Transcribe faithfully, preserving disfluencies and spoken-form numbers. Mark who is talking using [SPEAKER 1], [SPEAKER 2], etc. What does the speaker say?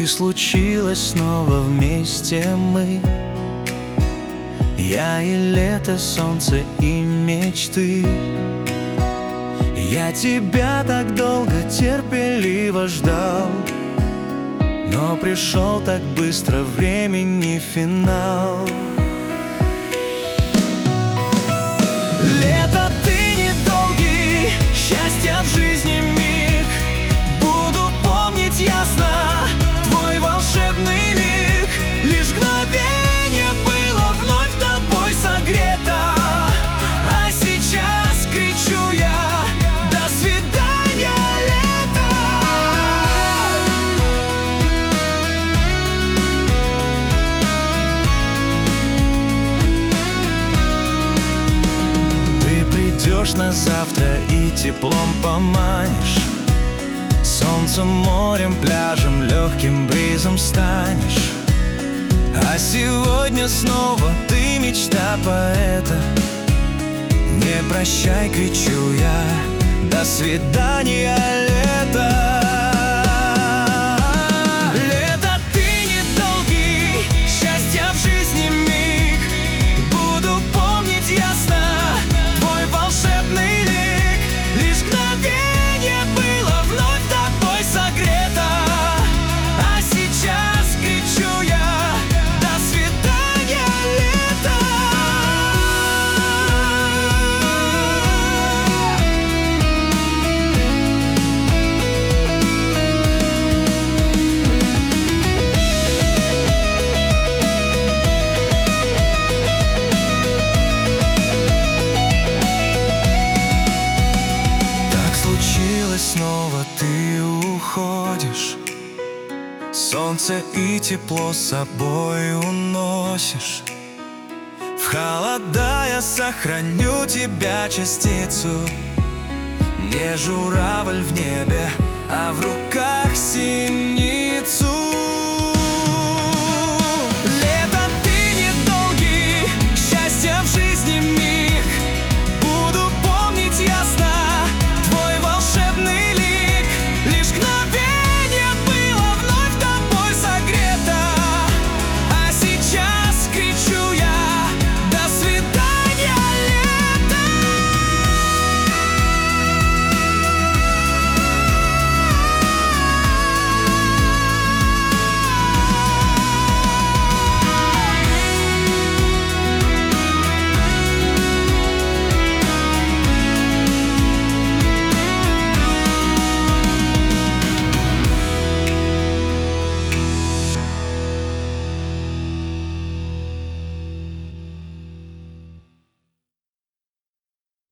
[SPEAKER 1] И случилось снова вместе мы, я и лето, солнце и мечты. Я тебя так долго терпеливо ждал, но пришел так быстро времени финал. Лето, ты недолгий, счастья в жизни миг. Буду помнить ясно твой волшебный лик. Лишь мгновение было вновь тобой согрето, а сейчас кричу я: до свидания, лето! Ты придешь на завтра и теплом поманишь, солнцем, морем, пляжем, легким бризом станешь. А сегодня снова ты мечта поэта. Не прощай, кричу я, до свидания, лето! Лето, ты недолгий, счастья в жизни миг. Буду помнить ясно твой волшебный лик. Лишь мгновение было вновь тобой согрето, а сейчас кричу я: до свидания, лето! Так случилось снова, ты уходишь, солнце и тепло с собой уносишь. В холода я сохраню тебя частицу. Не журавль в небе, а в руках синицу.